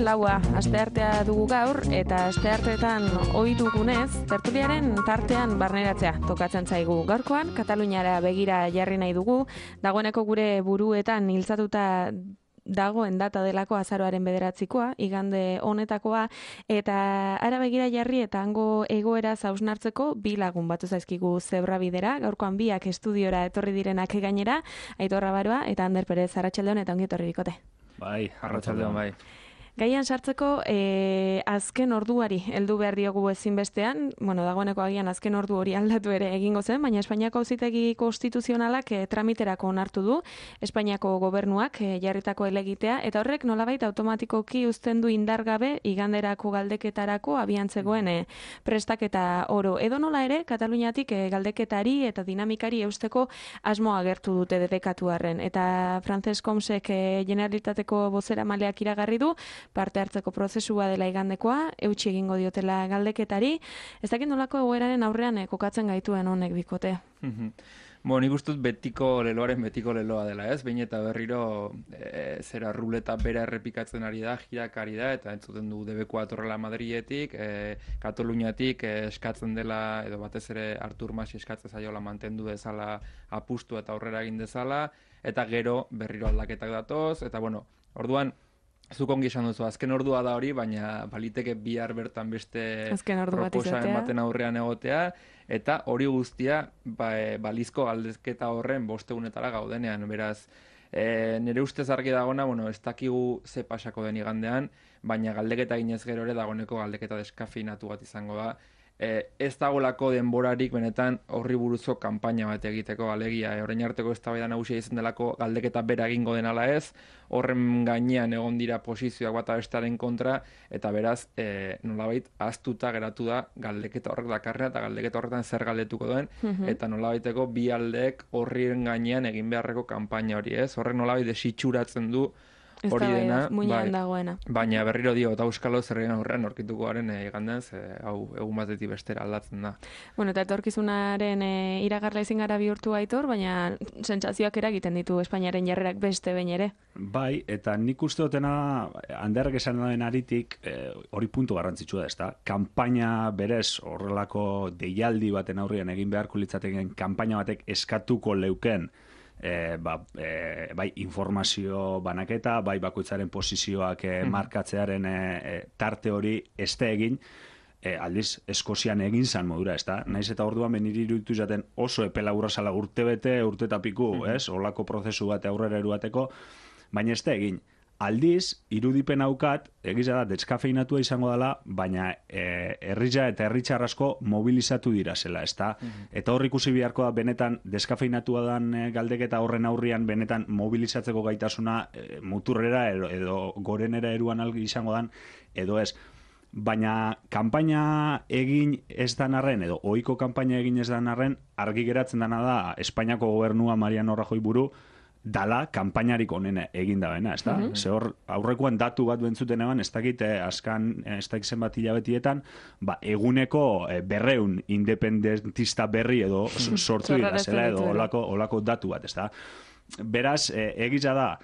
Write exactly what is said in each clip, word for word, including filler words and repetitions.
laua, asteartea dugu gaur, eta astearteetan ohi dugunez, tertuliaren tartean barneratzea tokatzen zaigu. Gaurkoan, Kataluniara begira jarri nahi dugu, dagoeneko gure buruetan hiltzatuta dagoen data delako azaroaren bederatzikoa, igande honetakoa, eta ara begira jarri eta hango egoera hausnartzeko bi lagun batu zaizkigu zebrabidera, gaurkoan biak estudiora etorri direnak gainera, Aitor Abaroa eta Ander Perez, arratsaldeon eta ongi etorri bikote. Bai, arratsaldeon bai. Gaian sartzeko, e, azken orduari heldu behar diogu ezinbestean, bueno, dagoeneko agian azken ordu hori aldatu ere egingo zen, baina Espainiako Auzitegi Konstituzionalak e, tramiterako onartu du, Espainiako gobernuak e, jarritako helegitea, eta horrek nolabait automatikoki uzten du indargabe iganderako galdeketarako abian zegoen e, prestaketa oro. Edo nola ere, Kataluniatik e, galdeketari eta dinamikari eusteko asmoa agertu dute debekatuarren, eta Frances Comsek e, Generalitateko bozera maleak iragarri du, parte hartzeko prozesua dela igandekoa, eutsi egingo diotela galdeketari, ez dakit nolako egoeraren aurrean eh, kokatzen gaituen honek bikote. Bo, nik ustut betiko leloaren betiko leloa dela, ez? Behin eta berriro e, zera ruleta bera errepikatzen ari da, jirakari da, eta entzuten du debekoa atorrela Madriletik, e, Kataluniatik e, eskatzen dela, edo batez ere Artur Mas eskatzen zaiola mantendu dezala apustu eta aurrera egin dezala, eta gero berriro aldaketak datoz, eta bueno, orduan, zuk ongi esan duzu, azken ordua da hori, baina baliteke bihar bertan beste proposamen baten aurrean egotea, eta hori guztia ba, e, balizko galdezketa horren bostegunetara gaudenean, beraz, e, nire ustez argi dagona, bueno, ez dakigu ze pasako den igandean, baina galdeketa ginez gero ere dagoeneko galdeketa deskafinatu bat izango da, e, ez dagolako denborarik benetan horri buruzko kanpaina bat egiteko alegia, e, orain arteko eztabaida nagusia izan delako galdeketa bera egingo den ala ez, horren gainean egon dira posizioak bata bestaren kontra, eta beraz, e, nolabait, ahaztuta geratu da galdeketa horrek dakarrena, eta galdeketa horretan zer galdetuko duen, mm-hmm. eta nolabaiteko bi aldeek horrien gainean egin beharreko kanpaina hori ez, horrek nolabait desitxuratzen du hori dena, bai, baina berriro dio, eta euskalo zerrean aurrean orkituko garen e, igandean, ze, hau egun batetik bestera aldatzen da. Bueno, eta etorkizunaren e, iragarle ezin gara bihurtu Aitor, baina sentsazioak eragiten ditu Espainiaren jarrerak beste behin ere. Bai, eta nik uste dutena, Anderrek esan den aritik, e, hori puntu garrantzitsua da, ezta? Kanpaina berez horrelako deialdi baten aurrean egin beharko litzateken kanpaina batek eskatuko leuken, E, ba, e, bai informazio banaketa, bai bakoitzaren posizioak e, markatzearen e, e, tarte hori este egin, e, aldiz Eskozian egin zan modura, ez da? Naiz eta orduan beniri iruditu jaten oso epela urrazala urte bete, urte tapiku, mm-hmm. ez? Olako prozesu bate aurrera eruateko, baina ez da egin. Aldiz, irudipen haukat, egiza da, deskafeinatua izango dela, baina e, herrija eta herritxar asko mobilizatu dira zela, ez da? Mm-hmm. Eta hor ikusi beharko da, benetan, deskafeinatua dan e, galdeketa horren aurrian, benetan mobilizatzeko gaitasuna e, muturrera edo, edo gorenera eruan algi izango dan, edo ez. Baina kanpaina egin ez dan arren, edo ohiko kanpaina egin ez dan arren, argi geratzen dana da, Espainiako gobernua Mariano Rajoy buru, dala kanpainarik onena egin da bena, ez da? Mm-hmm. Ze hor, aurrekoan datu bat bentzuten eban, ez dakit, eh, azkan, ez dakit zenbat hilabetietan, ba, eguneko eh, berreun independentista berri edo sortu dira, zela edo olako, olako datu bat, ez da? Beraz, eh, egiza da,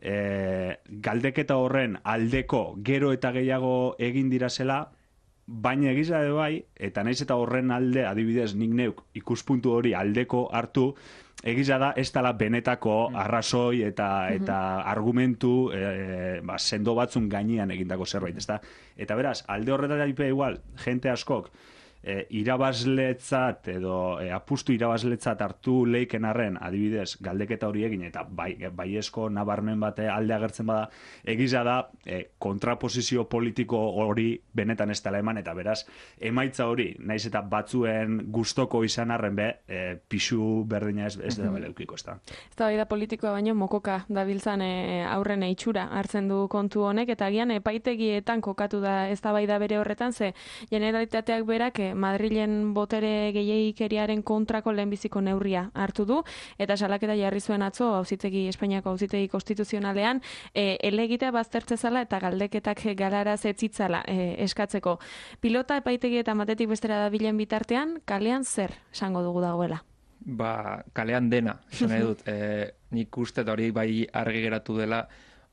eh, galdeketa horren aldeko gero eta gehiago egin dira zela, baina egiza edo bai, eta naiz eta horren alde, adibidez, nik neuk ikuspuntu hori aldeko hartu, egiza da, ez dela benetako arrazoi eta, eta argumentu e, ba, sendo batzun gainean egindako zerbait, ez da? Eta beraz, alde horretara ipe igual, jente askok, e, irabazletzat edo e, apustu irabazletzat hartu leiken arren, adibidez, galdeketa hori egin, eta bai, baiezko nabarmen bate alde agertzen bada, egiza da, e, kontraposizio politiko hori benetan ez dela eman, eta beraz, emaitza hori, naiz eta batzuen gustoko izan arren be, e, pixu berdina ez, ez dela beleukiko, ez da. Ez da, bai da politikoa baino mokoka dabiltzan e, aurren itxura hartzen du kontu honek, eta agian epaitegietan kokatu da ez da bai da bere horretan, ze generalitateak berak Madrilen botere gehiagikeriaren kontrako lehenbiziko neurria hartu du, eta salaketa jarri zuen atzo, auzitegi Espainiako auzitegi konstituzionalean, e, elegitea baztertzezala eta galdeketak galaraz etzitzala e, eskatzeko. Pilota epaitegi eta matetik bestera dabilen bitartean, kalean zer esango dugu dagoela? Ba, kalean dena, esan nahi dut. E, nik uste hori bai argi geratu dela,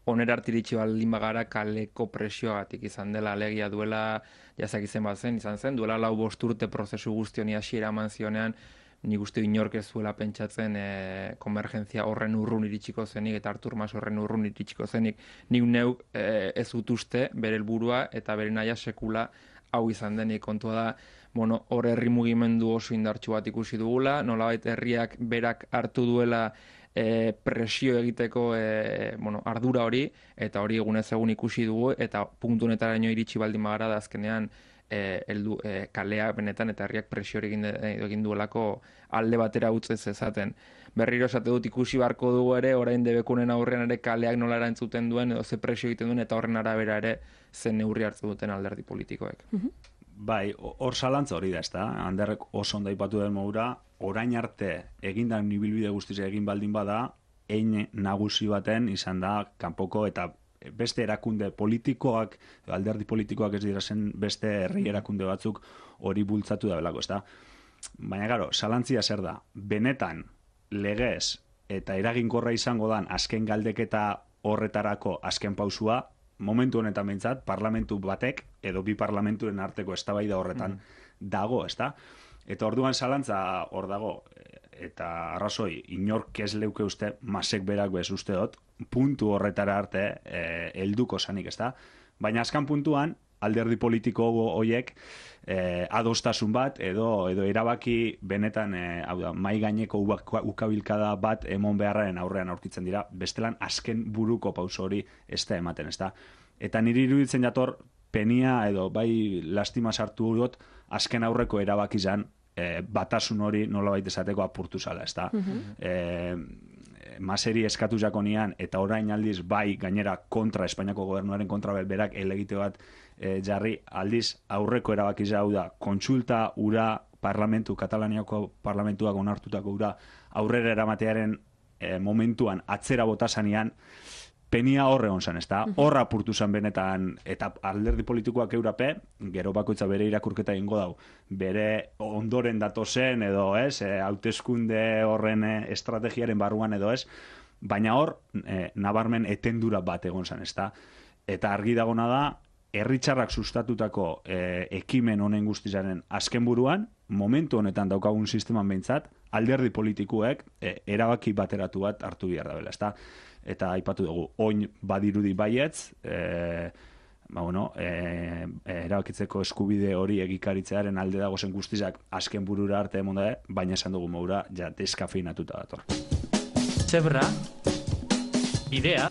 onera artiritxi baldin bagara kaleko presioagatik izan dela, alegia duela, jazak izan bat zen, izan zen, duela lau bost urte prozesu guztioni hasiera eman zionean, nik uste inork ez zuela pentsatzen e, konvergentzia horren urrun iritsiko zenik, eta Artur Mas horren urrun iritsiko zenik, nik neuk e, ez utuste bere helburua eta bere naia sekula hau izan denik. Kontua da, bueno, hor herri mugimendu oso indartsu bat ikusi dugula, nolabait herriak berak hartu duela E, presio egiteko e, bueno, ardura hori, eta hori egunez egun ikusi dugu, eta puntu honetaraino iritsi baldin bagara da azkenean e, eldu, e, kalea benetan eta herriak presio hori egin, egin duelako alde batera utzez ezaten. Berriro esate dut ikusi beharko dugu ere, orain debekunen aurrean ere kaleak nola erantzuten duen, edo ze presio egiten duen, eta horren arabera ere zen neurri hartu duten alderdi politikoek. Mm-hmm. Bai, hor zalantza hori da, ezta? Anderrek oso ondo aipatu den modura, orain arte egindan nibilbide guztiz egin baldin bada, hein nagusi baten izan da kanpoko eta beste erakunde politikoak, alderdi politikoak ez dira zen beste herri erakunde batzuk hori bultzatu da belako, ezta? Baina garo, zalantzia zer da, benetan legez eta eraginkorra izango dan azken galdeketa horretarako azken pausua, momentu honetan behintzat, parlamentu batek, edo bi parlamentuen arteko eztabaida horretan mm. dago, ezta? Eta orduan zalantza hor dago, eta arrazoi, inork ez leuke uste, masek berak bez uste dut, puntu horretara arte e, helduko zanik, ezta? Baina azkan puntuan, alderdi politiko horiek e, adostasun bat, edo edo erabaki benetan, e, hau da, mai gaineko ukabilkada bat emon beharraren aurrean aurkitzen dira, bestelan azken buruko pauso hori ez da ematen, ez da. Eta niri iruditzen jator, penia edo bai lastima sartu dut, azken aurreko erabaki zan, e, batasun hori nolabait esateko apurtu zala, ez da. Mm-hmm. E, maseri eskatu jakonian, eta orain aldiz bai gainera kontra, Espainiako gobernuaren kontra berak elegite bat e, jarri, aldiz aurreko erabaki hau da, kontsulta ura parlamentu, Katalaniako parlamentuak onartutako ura aurrera eramatearen e, momentuan atzera botasanean, penia horre hon zen, ez da? Horra apurtu zen benetan, eta alderdi politikoak eurape, gero bakoitza bere irakurketa egingo dau, bere ondoren datozen edo ez, e, hauteskunde horren e, estrategiaren barruan edo ez, baina hor, e, nabarmen etendura bat egon zen, ez da? Eta argi dagona da, herritxarrak sustatutako e, ekimen honen guztizaren azken buruan, momentu honetan daukagun sisteman behintzat, alderdi politikuek e, erabaki bateratu bat hartu behar dabela, ez da? Eta aipatu dugu, oin badirudi baietz, e, ba, bueno, e, erabakitzeko eskubide hori egikaritzearen alde dago zen guztizak azken burura arte emonda, baina esan dugu maura, ja, deskafeinatuta dator. Zebra, idea,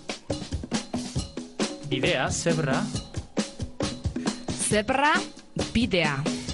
idea, zebra, zebra, bidea.